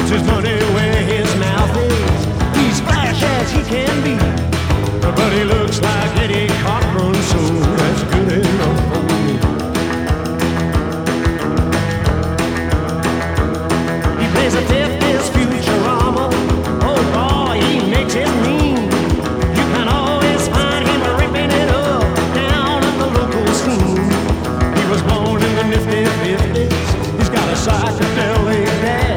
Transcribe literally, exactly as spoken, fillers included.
puts his money where his mouth is. He's flash as he can be, but he looks like